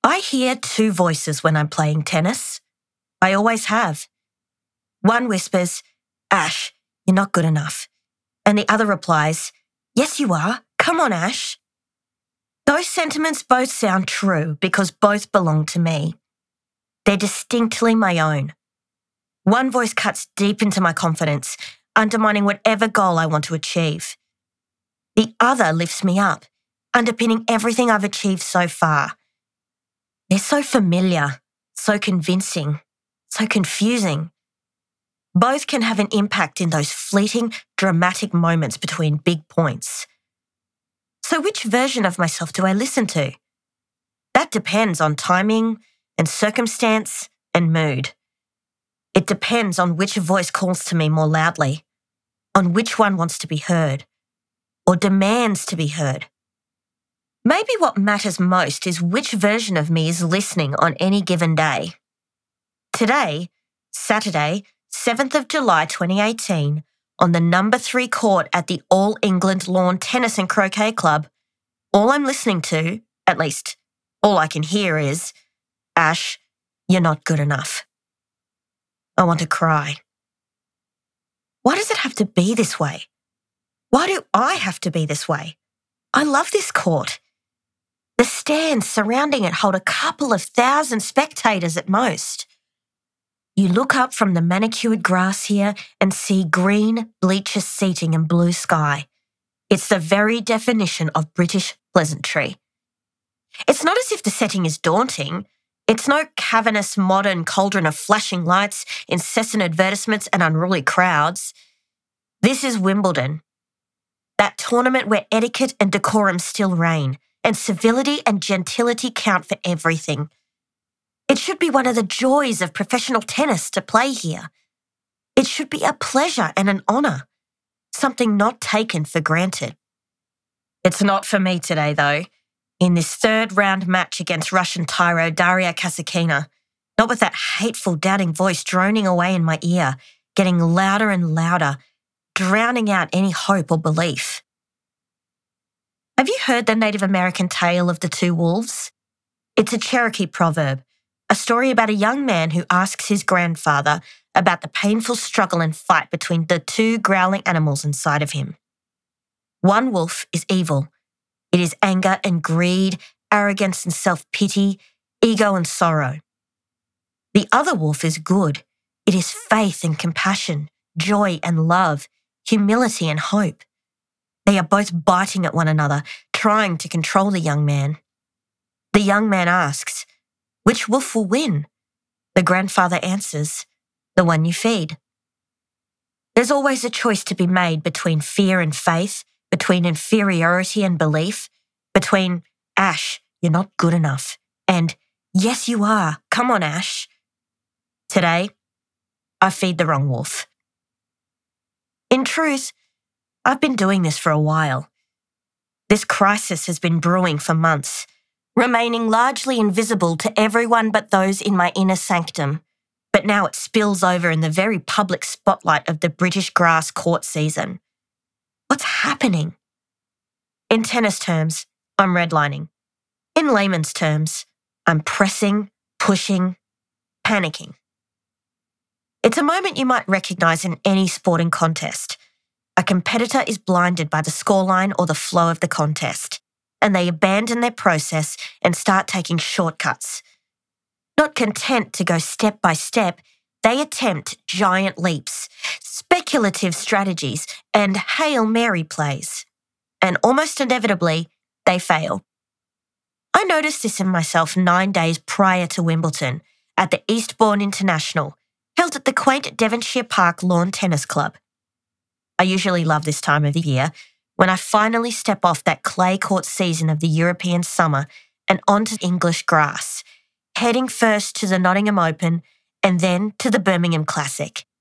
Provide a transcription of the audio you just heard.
I hear two voices when I'm playing tennis. I always have. One whispers, "Ash, you're not good enough." And the other replies, "Yes, you are. Come on, Ash." Those sentiments both sound true because both belong to me. They're distinctly my own. One voice cuts deep into my confidence, undermining whatever goal I want to achieve. The other lifts me up, underpinning everything I've achieved so far. They're so familiar, so convincing, so confusing. Both can have an impact in those fleeting, dramatic moments between big points. So which version of myself do I listen to? That depends on timing and circumstance and mood. It depends on which voice calls to me more loudly, on which one wants to be heard, or demands to be heard. Maybe what matters most is which version of me is listening on any given day. Today, Saturday, 7th of July 2018, on the number 3 court at the All England Lawn Tennis and Croquet Club, all I'm listening to, at least all I can hear is, "Ash, you're not good enough." I want to cry. Why does it have to be this way? Why do I have to be this way? I love this court. The stands surrounding it hold a couple of thousand spectators at most. You look up from the manicured grass here and see green, bleacher seating and blue sky. It's the very definition of British pleasantry. It's not as if the setting is daunting. It's no cavernous modern cauldron of flashing lights, incessant advertisements and unruly crowds. This is Wimbledon. That tournament where etiquette and decorum still reign, and civility and gentility count for everything. It should be one of the joys of professional tennis to play here. It should be a pleasure and an honour, something not taken for granted. It's not for me today, though. In this third-round match against Russian tyro Daria Kasatkina, not with that hateful, doubting voice droning away in my ear, getting louder and louder, drowning out any hope or belief. Have you heard the Native American tale of the two wolves? It's a Cherokee proverb, a story about a young man who asks his grandfather about the painful struggle and fight between the two growling animals inside of him. One wolf is evil. It is anger and greed, arrogance and self-pity, ego and sorrow. The other wolf is good. It is faith and compassion, joy and love, humility and hope. They are both biting at one another, trying to control the young man. The young man asks, "Which wolf will win?" The grandfather answers, "The one you feed." There's always a choice to be made between fear and faith, between inferiority and belief, between, "Ash, you're not good enough," and, "Yes, you are. Come on, Ash." Today, I feed the wrong wolf. In truth, I've been doing this for a while. This crisis has been brewing for months, remaining largely invisible to everyone but those in my inner sanctum. But now it spills over in the very public spotlight of the British grass court season. What's happening? In tennis terms, I'm redlining. In layman's terms, I'm pressing, pushing, panicking. It's a moment you might recognise in any sporting contest. A competitor is blinded by the scoreline or the flow of the contest, and they abandon their process and start taking shortcuts. Not content to go step by step, they attempt giant leaps, speculative strategies, and Hail Mary plays. And almost inevitably, they fail. I noticed this in myself 9 days prior to Wimbledon at the Eastbourne International, held at the quaint Devonshire Park Lawn Tennis Club. I usually love this time of the year, when I finally step off that clay court season of the European summer and onto English grass, heading first to the Nottingham Open and then to the Birmingham Classic.